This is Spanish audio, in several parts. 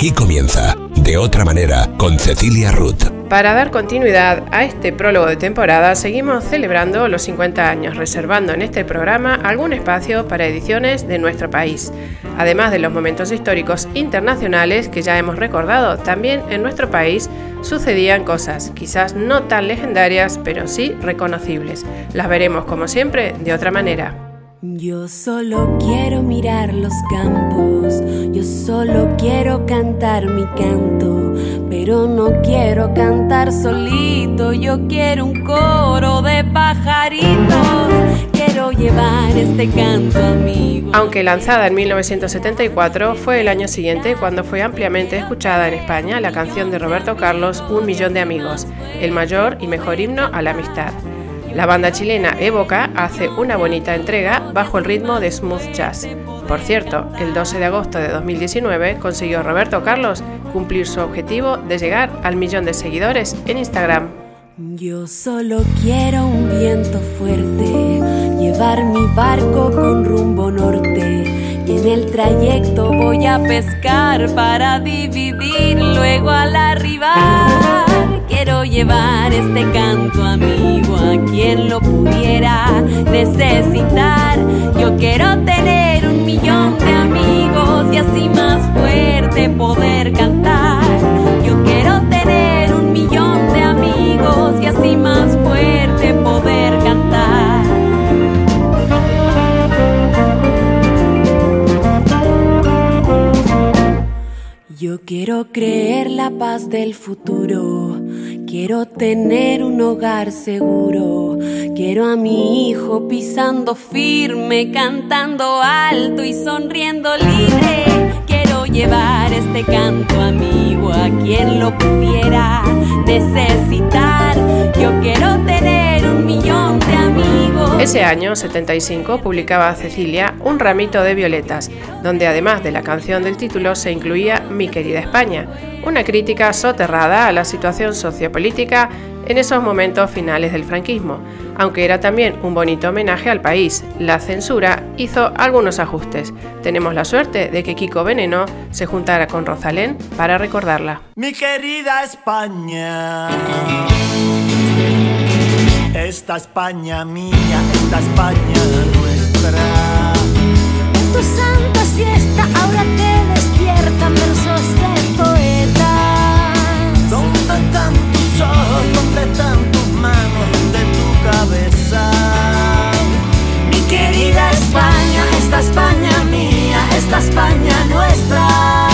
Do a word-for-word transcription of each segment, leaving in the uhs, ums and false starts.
Aquí comienza De Otra Manera con Cecilia Roth. Para dar continuidad a este prólogo de temporada, seguimos celebrando los cincuenta años, reservando en este programa algún espacio para ediciones de nuestro país. Además de los momentos históricos internacionales que ya hemos recordado, también en nuestro país sucedían cosas, quizás no tan legendarias, pero sí reconocibles. Las veremos, como siempre, de otra manera. Yo solo quiero mirar los campos, yo solo quiero cantar mi canto, pero no quiero cantar solito, yo quiero un coro de pajaritos, quiero llevar este canto amigo. Aunque lanzada en mil novecientos setenta y cuatro, fue el año siguiente cuando fue ampliamente escuchada en España la canción de Roberto Carlos, Un millón de amigos, el mayor y mejor himno a la amistad. La banda chilena Evoca hace una bonita entrega bajo el ritmo de smooth jazz. Por cierto, el doce de agosto de dos mil diecinueve consiguió Roberto Carlos cumplir su objetivo de llegar al millón de seguidores en Instagram. Yo solo quiero un viento fuerte, llevar mi barco con rumbo norte, y en el trayecto voy a pescar para dividir luego al arribar. Quiero llevar este canto amigo a quien lo pudiera necesitar. Yo quiero tener un millón de amigos y así más fuerte poder cantar. Yo quiero tener un millón de amigos y así más fuerte poder cantar. Yo quiero creer la paz del futuro, quiero tener un hogar seguro, quiero a mi hijo pisando firme, cantando alto y sonriendo libre. Quiero llevar este canto amigo a quien lo pudiera necesitar. Yo quiero tener un millón de amigos. Ese año, setenta y cinco, publicaba Cecilia Un ramito de violetas, donde además de la canción del título se incluía Mi querida España, una crítica soterrada a la situación sociopolítica en esos momentos finales del franquismo, aunque era también un bonito homenaje al país. La censura hizo algunos ajustes. Tenemos la suerte de que Kiko Veneno se juntara con Rosalén para recordarla. Mi querida España, esta España mía, esta España nuestra. Tu santa siesta ahora te despiertan versos de poetas. ¿Dónde están tus ojos? ¿Dónde están tus manos? ¿Dónde tu cabeza? Mi querida España, esta España mía, esta España nuestra.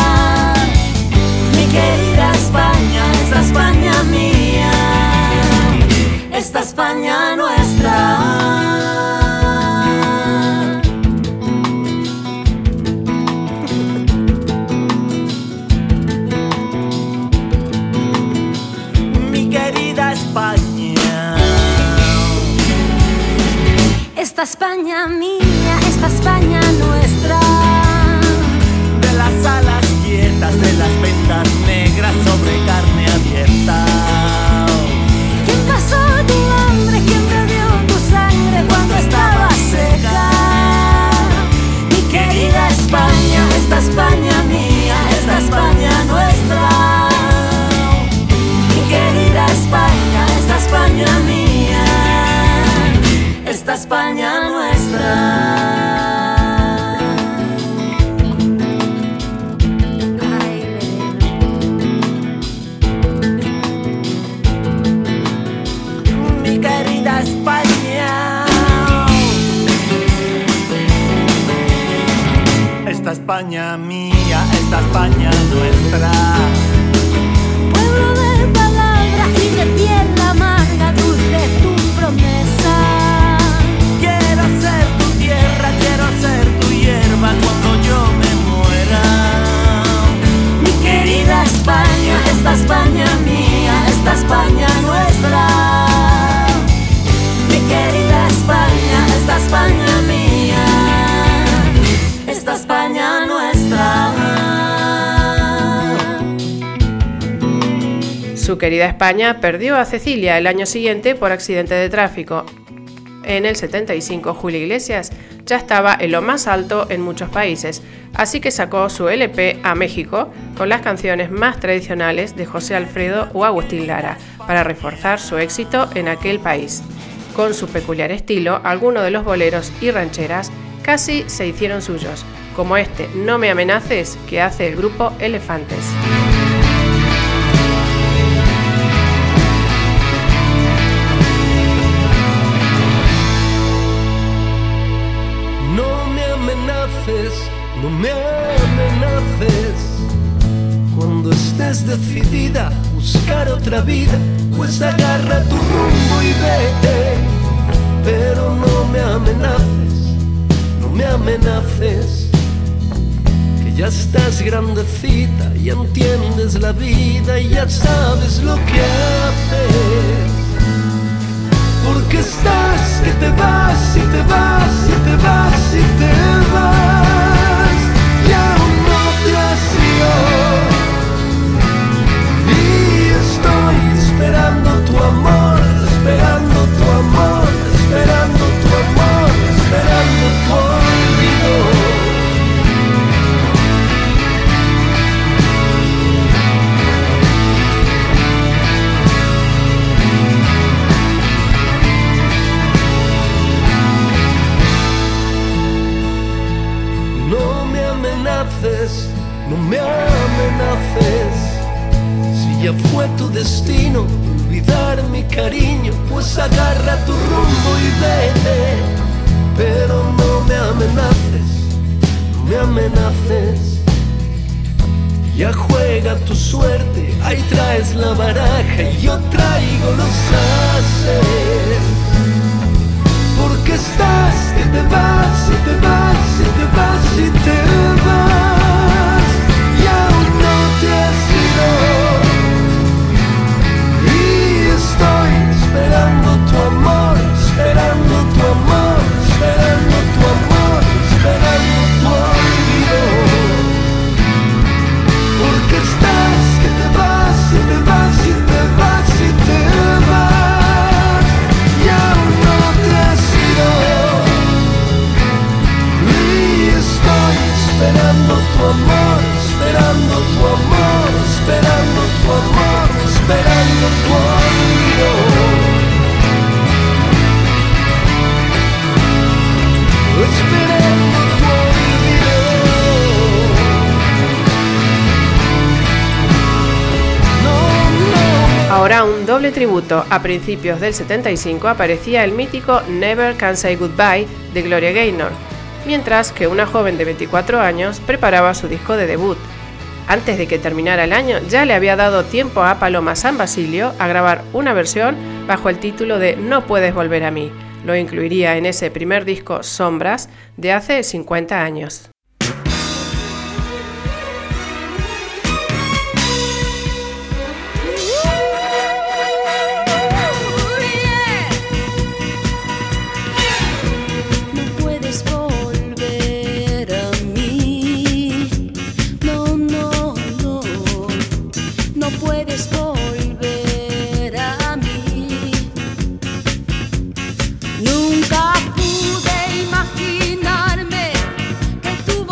Mi querida España, esta España mía, esta España nuestra. Esta España mía, esta España nuestra. De las alas quietas, de las ventas negras sobre carne abierta. ¿Quién pasó tu hambre? ¿Quién bebió tu sangre cuando estaba seca? Mi querida España, esta España mía, esta España nuestra. Mi querida España, esta España mía, esta España nuestra. Mi querida España, esta España mía, esta España nuestra. Pueblo de palabra y de piel amarga, dulce tu promesa. Quiero ser tu tierra, quiero ser tu hierba cuando yo me muera. Mi querida España, esta España mía, esta España nuestra. Mi querida España, esta España mía, esta España nuestra. Su querida España perdió a Cecilia el año siguiente por accidente de tráfico. en el setenta y cinco Julio Iglesias ya estaba en lo más alto en muchos países, así que sacó su L P a México con las canciones más tradicionales de José Alfredo o Agustín Lara, para reforzar su éxito en aquel país. Con su peculiar estilo, algunos de los boleros y rancheras casi se hicieron suyos, como este No me amenaces que hace el grupo Elefantes. No me amenaces, no me amenaces. Cuando estés decidida a buscar otra vida, pues agarra tu rumbo y vete. Pero no me amenaces, no me amenaces. Que ya estás grandecita, ya entiendes la vida y ya sabes lo que haces. Porque estás que te vas y te vas y te vas y te vas. Y aún no te has ido. Y estoy esperando tu amor, esperando tu amor, esperando tu amor, esperando tu olvido. No me amenaces, no me amenaces. Si ya fue tu destino olvidar mi cariño, pues agarra tu rumbo y vete. Pero no me amenaces, no me amenaces. Ya juega tu suerte, ahí traes la baraja y yo traigo los ases. Porque estás que te vas y te vas y te vas y te vas. Y aún no te has ido. Y estoy esperando tu amor, esperando tu amor, esperando tu amor, esperando tu olvido. Porque estás que te vas y te vas y te vas y te vas. Y aún no te has ido. Y estoy esperando tu amor, esperando tu amor, esperando tu amor, esperando tu olvido. Esperando tu olvido. No, no. Ahora un doble tributo. A principios del setenta y cinco aparecía el mítico Never Can Say Goodbye de Gloria Gaynor, mientras que una joven de veinticuatro años preparaba su disco de debut. Antes de que terminara el año, ya le había dado tiempo a Paloma San Basilio a grabar una versión bajo el título de No puedes volver a mí. Lo incluiría en ese primer disco Sombras de hace cincuenta años. Nunca pude imaginarme que tú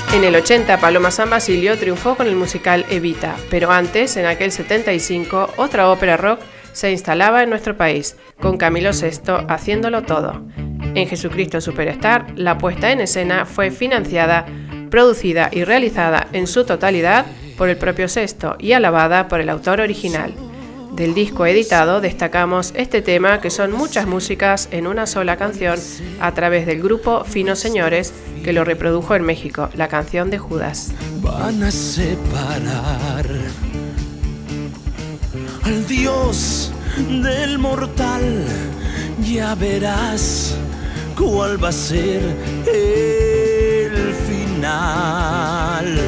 En el ochenta, Paloma San Basilio triunfó con el musical Evita, pero antes, en aquel setenta y cinco, otra ópera rock se instalaba en nuestro país, con Camilo sexto haciéndolo todo. En Jesucristo Superstar, la puesta en escena fue financiada, producida y realizada en su totalidad por el propio Sexto y alabada por el autor original. Del disco editado destacamos este tema, que son muchas músicas en una sola canción, a través del grupo Finos Señores, que lo reprodujo en México, la canción de Judas. Van a separar al Dios del mortal, ya verás cuál va a ser el final.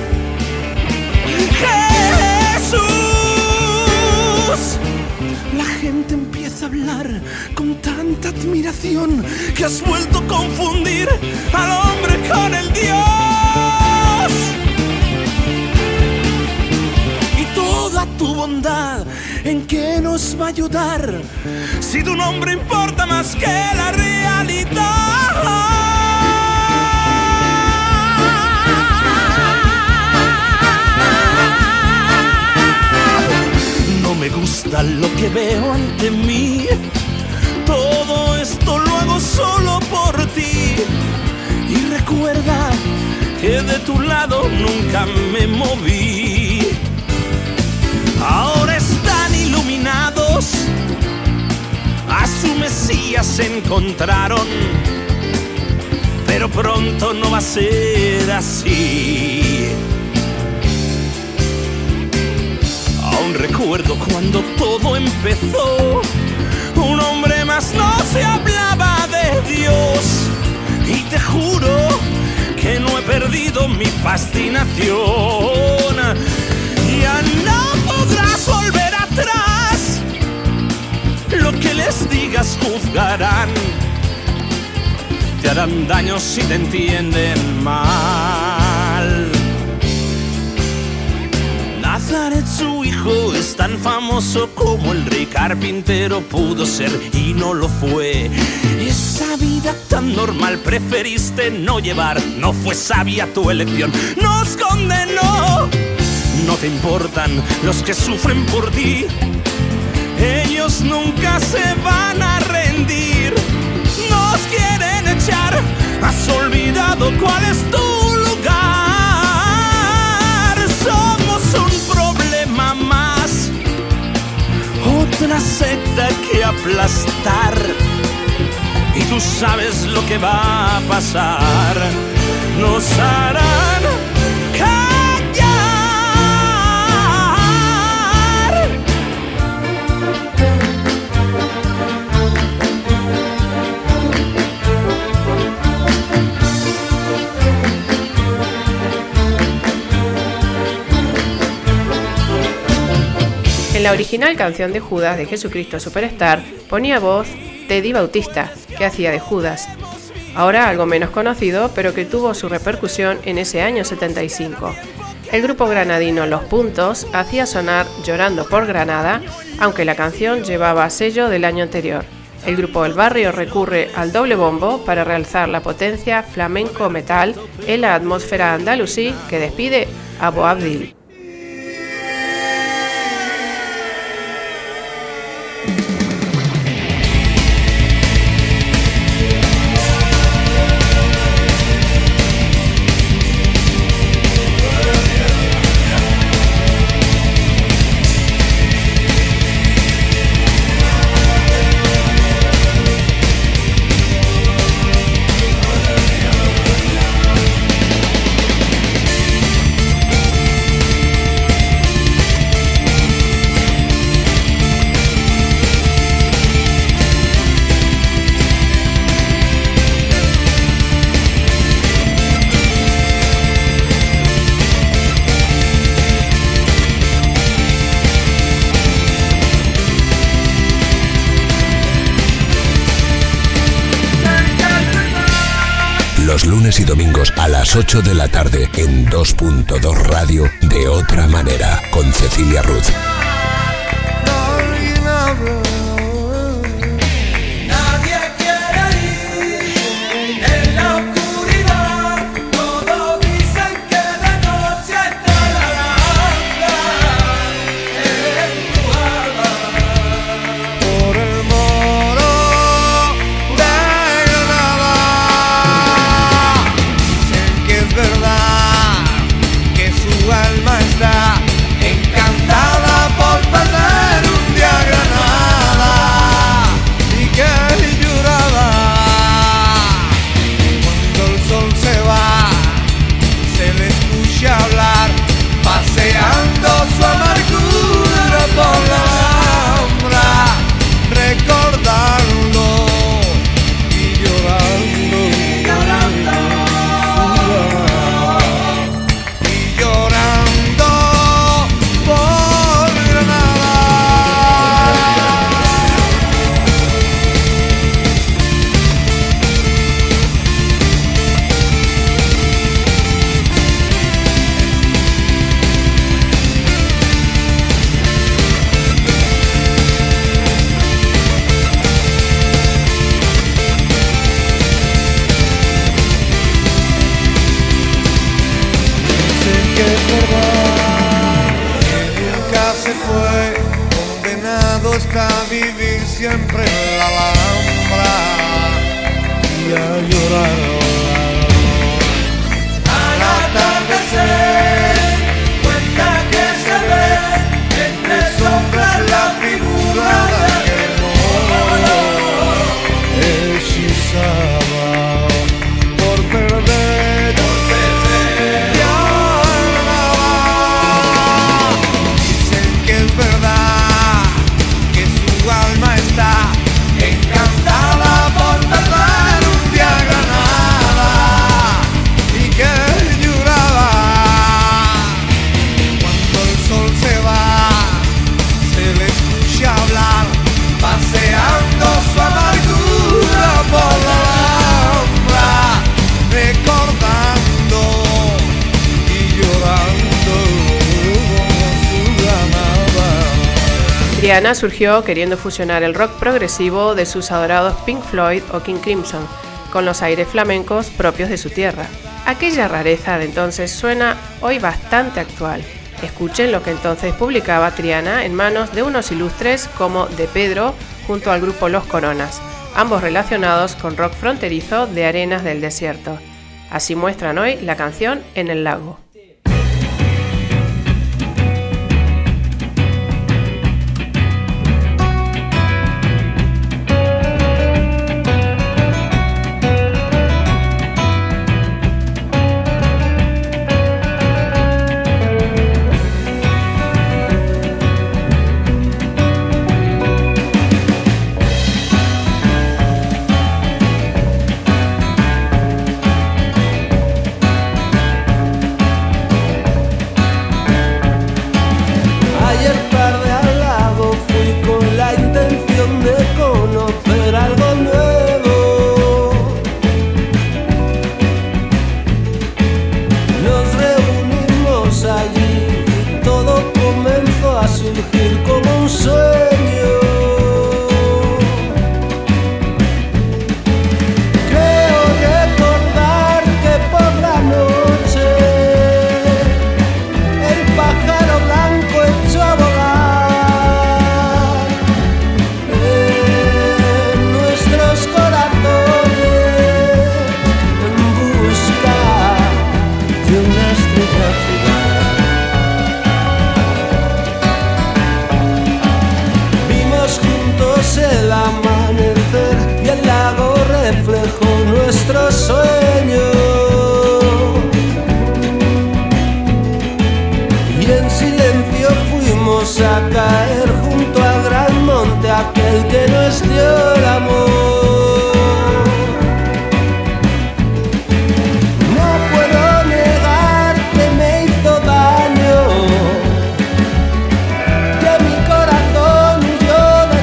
Jesús, la gente empieza a hablar con tanta admiración que has vuelto a confundir al hombre con el Dios. Y toda tu bondad, ¿en qué nos va a ayudar si tu nombre importa más que la realidad? No me gusta lo que veo ante mí, todo esto lo hago solo por ti. Y recuerda que de tu lado nunca me moví. Ahora están iluminados, a su Mesías encontraron, pero pronto no va a ser así. Aún recuerdo cuando todo empezó, un hombre más no se hablaba de Dios. Y te juro que no he perdido mi fascinación. Ya no podrás volver atrás, lo que les digas juzgarán, te harán daño si te entienden mal. Nazaret, su hijo, es tan famoso como el rey carpintero pudo ser y no lo fue. Esa vida tan normal preferiste no llevar, no fue sabia tu elección, nos condenó. No te importan los que sufren por ti, ellos nunca se van a rendir. Nos quieren echar, has olvidado cuál es tu lugar. Somos un problema más, otra secta que aplastar. Y tú sabes lo que va a pasar, nos harán callar. En la original canción de Judas de Jesucristo Superstar ponía voz Teddy Bautista, que hacía de Judas, ahora algo menos conocido, pero que tuvo su repercusión en ese año setenta y cinco. El grupo granadino Los Puntos hacía sonar Llorando por Granada, aunque la canción llevaba sello del año anterior. El grupo El Barrio recurre al doble bombo para realzar la potencia flamenco metal en la atmósfera andalusí que despide a Boabdil. Los lunes y domingos a las ocho de la tarde en dos punto dos Radio, De Otra Manera, con Cecilia Ruth. Nadie quiere ir en la oscuridad, todos dicen que vivir siempre en la Alhambra y a llorar al atardecer. Cuenta que se ve entre sombras la figura de aquel mono hechizaba por perder, por perder y amaba. Dicen que es verdad que su alma está encantada por perder un día Granada y que lloraba cuando el sol se va. Se le escucha hablar paseando su amargura por la Alhambra, recordando y llorando su Granada. Triana surgió queriendo fusionar el rock progresivo de sus adorados Pink Floyd o King Crimson con los aires flamencos propios de su tierra. Aquella rareza de entonces suena hoy bastante actual. Escuchen lo que entonces publicaba Triana en manos de unos ilustres como De Pedro junto al grupo Los Coronas, ambos relacionados con rock fronterizo de Arenas del Desierto. Así muestran hoy la canción En el Lago. A caer junto al gran monte, aquel que nos dio el amor. No puedo negar que me hizo daño, que mi corazón huyó de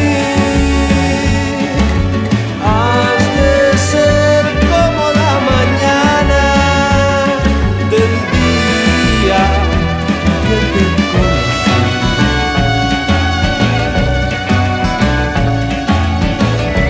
ti. Has de ser como la mañana del día que te conocí.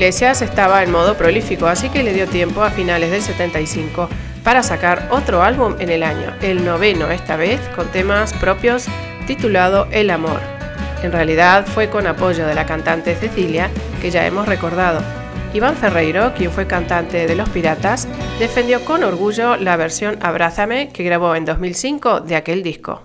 Iglesias estaba en modo prolífico, así que le dio tiempo a finales del setenta y cinco para sacar otro álbum en el año, el noveno esta vez, con temas propios titulado El Amor. En realidad fue con apoyo de la cantante Cecilia, que ya hemos recordado. Iván Ferreiro, quien fue cantante de Los Piratas, defendió con orgullo la versión Abrázame que grabó en dos mil cinco de aquel disco.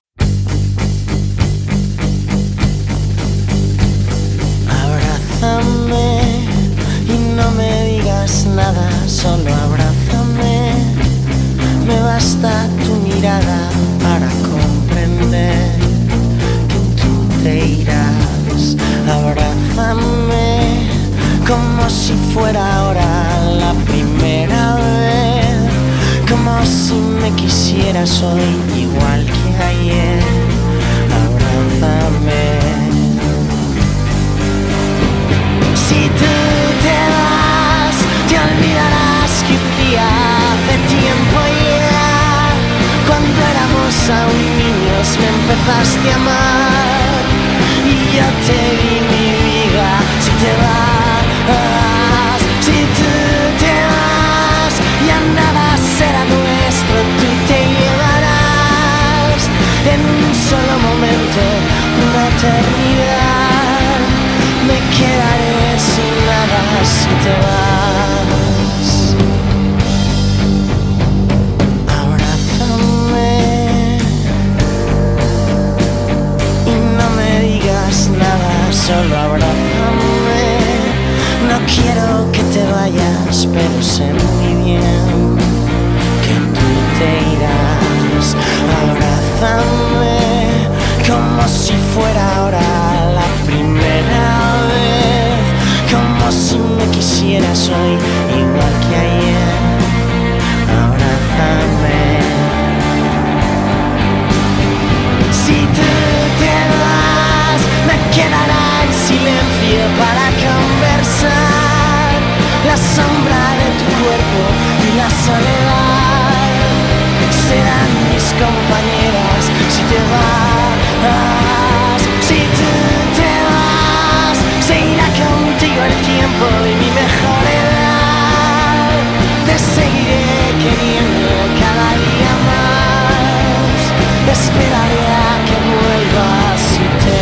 Abrázame y no me digas nada, solo abrázame. Me basta tu mirada para comprender que tú te irás. Abrázame como si fuera ahora la primera vez, como si me quisieras hoy igual que ayer. Abrázame. Si tú te vas, te olvidarás que un día hace tiempo ya, cuando éramos aún niños me empezaste a amar y yo te di mi vida. Si te vas, si tú te vas, ya nada será nuestro, tú te llevarás en un solo momento una eternidad. Me quedaré sin nada si te vas. Abrázame y no me digas nada, solo abrázame. No quiero que te vayas, pero sé muy bien que tú te irás. Abrázame como si fuera ahora la primera vez, como si me quisieras hoy igual que ayer. Abrázame. Si tú te vas, me quedará el silencio para conversar, la sombra de tu cuerpo y la soledad serán mis compañeras. Si te vas, si tú te vas, se irá contigo el tiempo de mi mejor edad. Te seguiré queriendo cada día más, esperaré a que vuelvas si te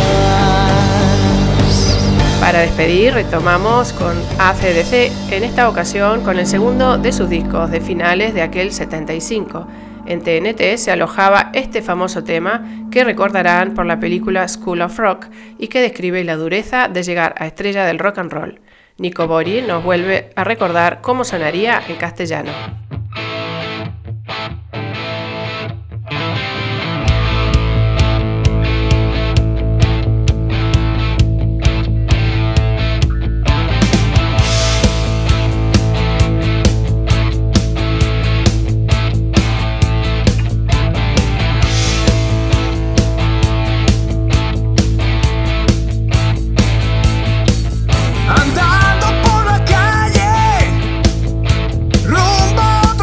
vas. Para despedir retomamos con A C D C, en esta ocasión con el segundo de sus discos de finales de aquel setenta y cinco. En T N T se alojaba este famoso tema que recordarán por la película School of Rock y que describe la dureza de llegar a estrella del rock and roll. Nico Bori nos vuelve a recordar cómo sonaría en castellano. Andando por la calle, rumbo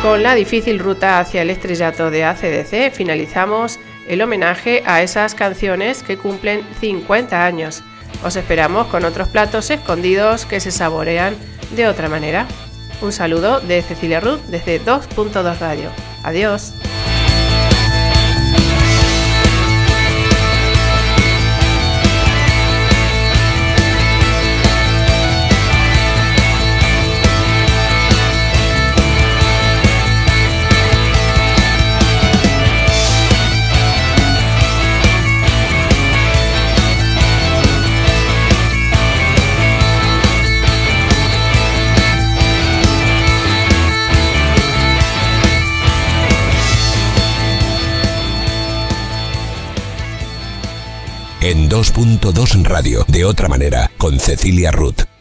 con la difícil ruta hacia el estrellato de A C D C, finalizamos el homenaje a esas canciones que cumplen cincuenta años. Os esperamos con otros platos escondidos que se saborean de otra manera. Un saludo de Cecilia Ruth desde dos punto dos Radio. Adiós. En dos punto dos Radio, de otra manera, con Cecilia Ruth.